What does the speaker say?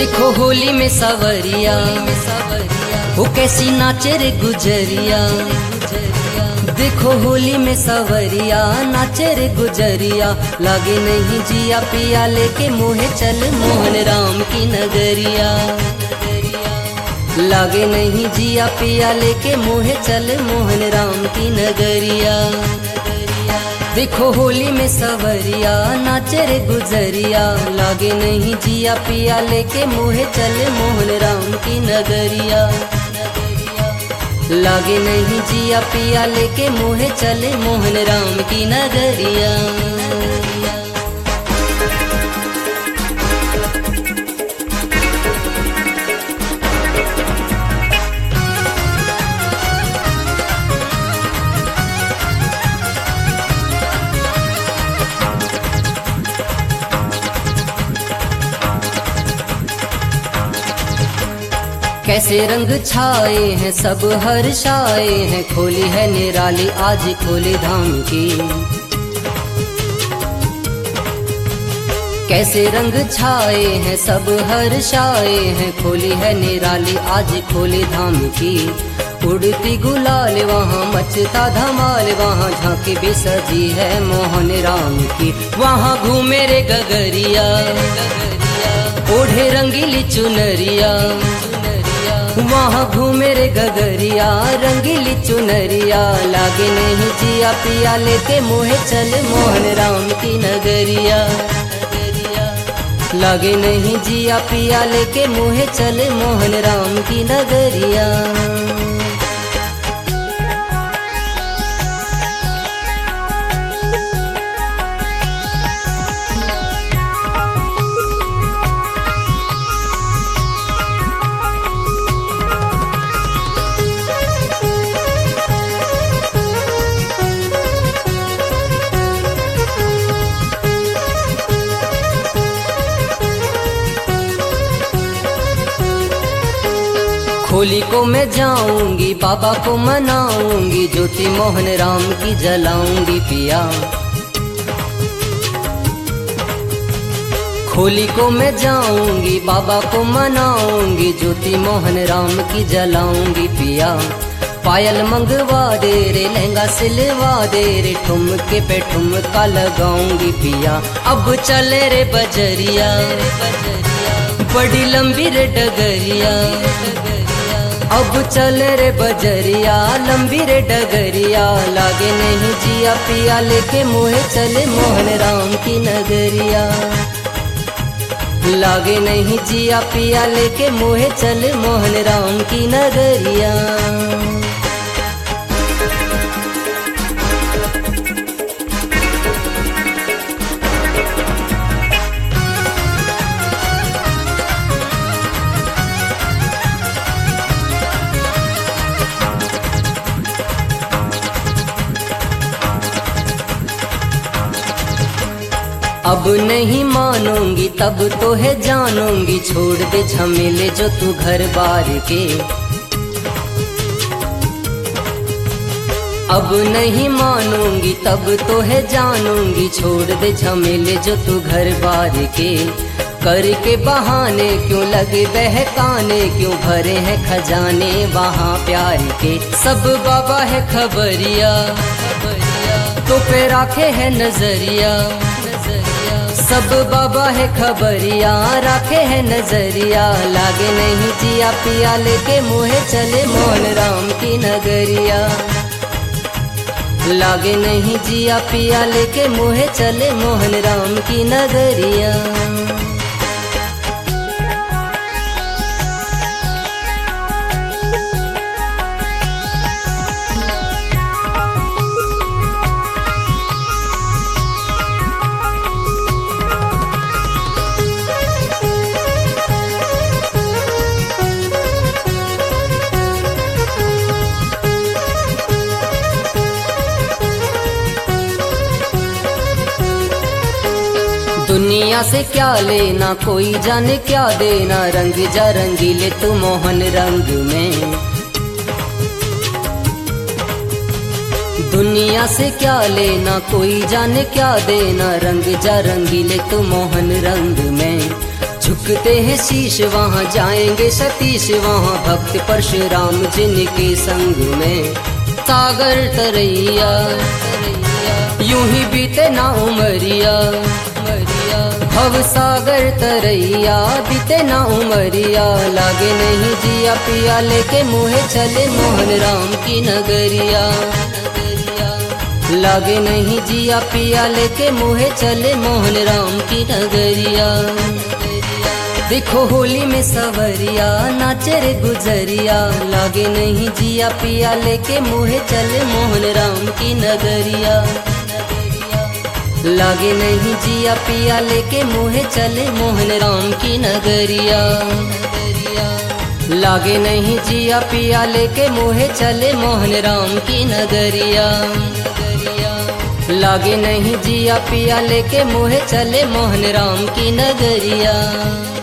देखो होली में सवरिया वो कैसी नाचे रे गुजरिया। देखो होली में सवरिया नाचे रे गुजरिया। लागे नहीं जिया पिया लेके मोहे चल मोहन राम की नगरिया। लागे नहीं जिया पिया लेके मोहे चल मोहन राम की नगरिया। देखो होली में सवरिया नाचे रे गुजरिया। लागे नहीं जिया पिया लेके मोहे चल मोहन राम की नगरिया। लागे नहीं जिया पिया लेके मोहे चले मोहन राम की नगरिया। कैसे रंग छाए हैं सब हर्षाए हैं। खोली है निराली आज खोली धाम की। कैसे रंग छाए हैं सब हर्षाए हैं। खोली है निराली आज खोली धाम की। उड़ती गुलाल वहाँ मचता धमाल। वहाँ झांकी भी सजी है मोहन राम की। वहाँ घूमे रे गगरिया ओढ़े रंगीली चुनरिया। वहाँ घूमे रे गगरिया रंगीली चुनरिया। लागे नहीं जिया पिया लेके मोहे चल मोहन राम की नगरिया। लागे नहीं जिया पिया लेके मोहे चल मोहन राम की नगरिया। होली को मैं जाऊंगी बाबा को मनाऊंगी। ज्योति मोहन राम की जलाऊंगी पिया। होली को मैं जाऊंगी बाबा को मनाऊंगी। ज्योति मोहन राम की जलाऊंगी पिया। पायल मंगवा दे रे लहंगा सिलवा दे रे। ठुमके पे ठुमका लगाऊंगी पिया। अब चले रे बजरिया बड़ी लंबी रे डगरिया। अब चल रे बजरिया लंबी रे डगरिया। लागे नहीं जिया पिया लेके मोहे चले मोहन राम की नगरिया। लागे नहीं जिया पिया लेके मोहे चले मोहन राम की नगरिया। अब नहीं मानूंगी तब तो है जानूंगी। छोड़ दे झमेले जो तू घर बार के। अब नहीं मानूंगी तब तो है जानूंगी। छोड़ दे झमेले जो तू घर बार के। करके बहाने क्यों लगे बहकाने। क्यों भरे हैं खजाने वहाँ प्यार के। सब बाबा है खबरिया तो पे राखे है नजरिया। सब बाबा है खबरिया राखे है नजरिया। लागे नहीं जिया पिया लेके मोहे चले मोहन राम की नगरिया। लागे नहीं जिया पिया लेके मोहे चले मोहन राम की नगरिया। दुनिया से क्या लेना कोई जाने क्या देना। रंग जा रंगीले तू मोहन रंग में। दुनिया से क्या लेना कोई जाने क्या देना। रंग जा रंगीले तू मोहन रंग में। झुकते हैं शीश वहाँ जाएंगे सतीश, वहाँ भक्त परशुराम जिनके संग में। सागर तरैया यूं ही बीते ना उमरिया, भव सागर तरैया बीते ना उमरिया। लागे नहीं जिया पिया लेके मुहे चले मोहन राम की नगरिया। लागे नहीं जिया पिया लेके मुहे चले मोहन राम की नगरिया। देखो होली में सवरिया नाचे रे गुजरिया, लागे नहीं जिया पिया लेके मुहे चले मोहन राम की नगरिया। लागे नहीं जिया पिया लेके मुहे चले मोहन राम की नगरिया। लागे नहीं जिया पिया लेके मुहे चले मोहन राम की नगरिया। लागे नहीं जिया पिया लेके मुहे चले मोहन राम की नगरिया।